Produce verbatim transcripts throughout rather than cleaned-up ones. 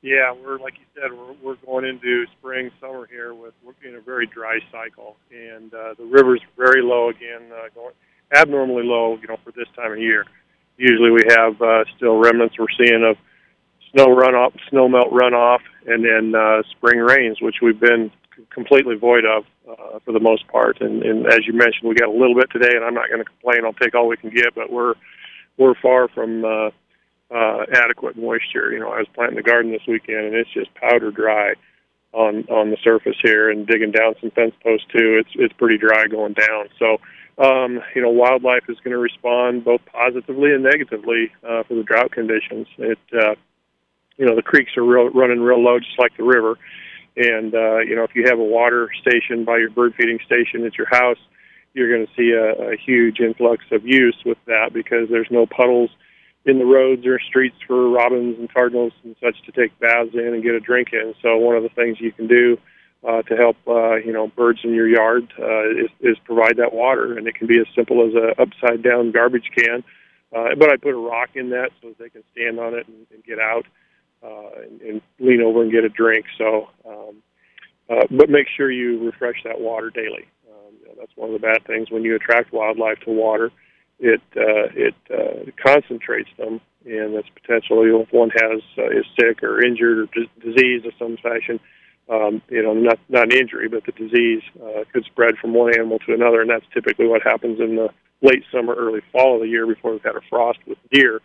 Yeah, we're like you said, we're we're going into spring, summer here with we're in a very dry cycle, and uh, the river's very low again, uh, going abnormally low, you know, for this time of year. Usually we have uh, still remnants we're seeing of snow runoff, snow melt runoff, and then uh, spring rains, which we've been c- completely void of uh, for the most part. And, and as you mentioned, we got a little bit today, and I'm not going to complain. I'll take all we can get, but we're we're far from uh, uh, adequate moisture. You know, I was planting the garden this weekend, and it's just powder dry on on the surface here, and digging down some fence posts too. It's it's pretty dry going down. So. Um, you know, wildlife is going to respond both positively and negatively uh, for the drought conditions. It, uh, you know, the creeks are real, running real low, just like the river. And, uh, you know, if you have a water station by your bird feeding station at your house, you're going to see a, a huge influx of use with that because there's no puddles in the roads or streets for robins and cardinals and such to take baths in and get a drink in. So one of the things you can do uh, to help, uh, you know, birds in your yard uh, is, is provide that water. And it can be as simple as a upside-down garbage can. Uh, but I put a rock in that so that they can stand on it and, and get out uh, and, and lean over and get a drink. So, um, uh, but make sure you refresh that water daily. Um, you know, that's one of the bad things when you attract wildlife to water. It uh, it uh, concentrates them, and that's potentially if one has uh, is sick or injured or d- disease of some fashion. Um, you know, not not an injury, but the disease uh, could spread from one animal to another, and that's typically what happens in the late summer, early fall of the year before we've had a frost with deer.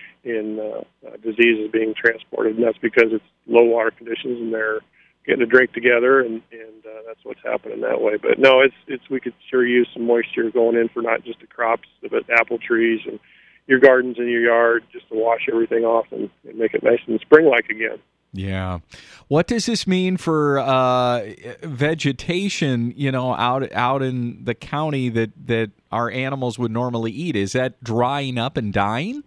In uh, uh, diseases being transported, and that's because it's low water conditions, and they're getting a drink together, and and uh, that's what's happening that way. But no, it's it's we could sure use some moisture going in for not just the crops, but apple trees and your gardens in your yard, just to wash everything off and, and make it nice and spring-like again. Yeah. What does this mean for uh, vegetation, you know, out out in the county that, that our animals would normally eat? Is that drying up and dying?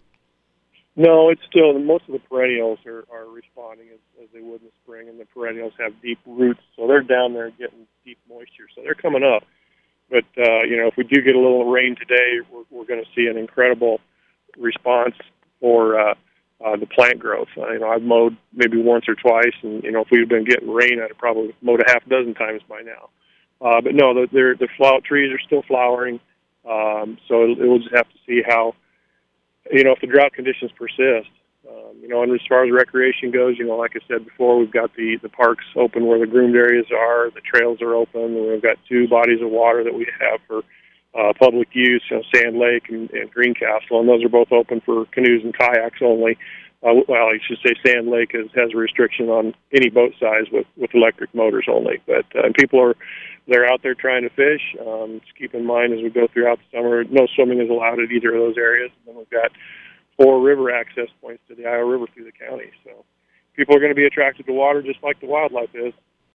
No, it's still, most of the perennials are, are responding as, as they would in the spring, and the perennials have deep roots, so they're down there getting deep moisture, so they're coming up. But, uh, you know, if we do get a little rain today, we're, we're going to see an incredible response for uh, uh, the plant growth. Uh, you know, I've mowed maybe once or twice, and, you know, if we'd been getting rain, I'd have probably mowed a half dozen times by now. Uh, but, no, the, the, the flower, trees are still flowering, um, so it, we'll just have to see how, you know, if the drought conditions persist. Um, you know, and as far as recreation goes, you know, like I said before, we've got the, the parks open where the groomed areas are, the trails are open, and we've got two bodies of water that we have for uh, public use, you know, Sand Lake and, and Greencastle, and those are both open for canoes and kayaks only. Uh, well, I should say Sand Lake has, has a restriction on any boat size with, with electric motors only. But uh, and people are they're out there trying to fish. Um, just keep in mind as we go throughout the summer, no swimming is allowed at either of those areas. And then we've got four river access points to the Iowa River through the county. So people are going to be attracted to water just like the wildlife is.